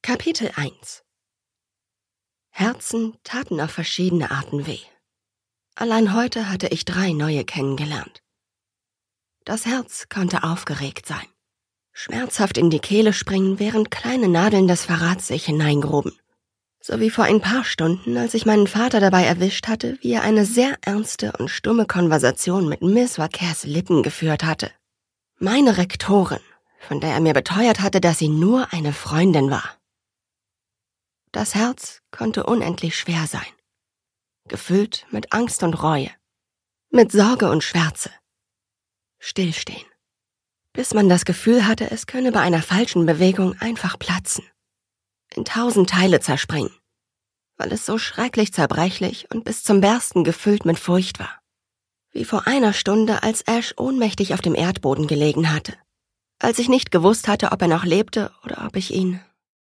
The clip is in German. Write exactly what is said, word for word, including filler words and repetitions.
Kapitel eins. Herzen taten auf verschiedene Arten weh. Allein heute hatte ich drei neue kennengelernt. Das Herz konnte aufgeregt sein, schmerzhaft in die Kehle springen, während kleine Nadeln des Verrats sich hineingruben. So wie vor ein paar Stunden, als ich meinen Vater dabei erwischt hatte, wie er eine sehr ernste und stumme Konversation mit Miss Wakers Lippen geführt hatte. Meine Rektorin, von der er mir beteuert hatte, dass sie nur eine Freundin war. Das Herz konnte unendlich schwer sein, gefüllt mit Angst und Reue, mit Sorge und Schwärze. Stillstehen, bis man das Gefühl hatte, es könne bei einer falschen Bewegung einfach platzen, in tausend Teile zerspringen, weil es so schrecklich zerbrechlich und bis zum Bersten gefüllt mit Furcht war. Wie vor einer Stunde, als Ash ohnmächtig auf dem Erdboden gelegen hatte, als ich nicht gewusst hatte, ob er noch lebte oder ob ich ihn